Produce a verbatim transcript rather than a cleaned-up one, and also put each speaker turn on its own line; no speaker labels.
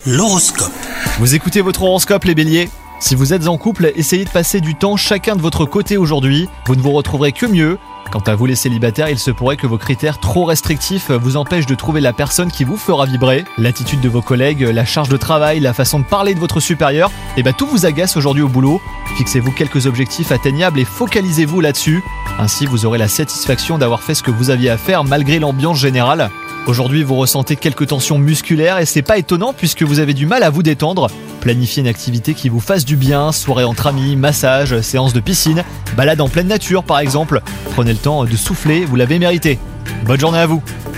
L'horoscope.
Vous écoutez votre horoscope les béliers ? Si vous êtes en couple, essayez de passer du temps chacun de votre côté aujourd'hui, vous ne vous retrouverez que mieux. Quant à vous les célibataires, il se pourrait que vos critères trop restrictifs vous empêchent de trouver la personne qui vous fera vibrer. L'attitude de vos collègues, la charge de travail, la façon de parler de votre supérieur, et bah tout vous agace aujourd'hui au boulot. Fixez-vous quelques objectifs atteignables et focalisez-vous là-dessus. Ainsi vous aurez la satisfaction d'avoir fait ce que vous aviez à faire malgré l'ambiance générale. Aujourd'hui, vous ressentez quelques tensions musculaires et c'est pas étonnant puisque vous avez du mal à vous détendre. Planifiez une activité qui vous fasse du bien, soirée entre amis, massage, séance de piscine, balade en pleine nature par exemple. Prenez le temps de souffler, vous l'avez mérité. Bonne journée à vous.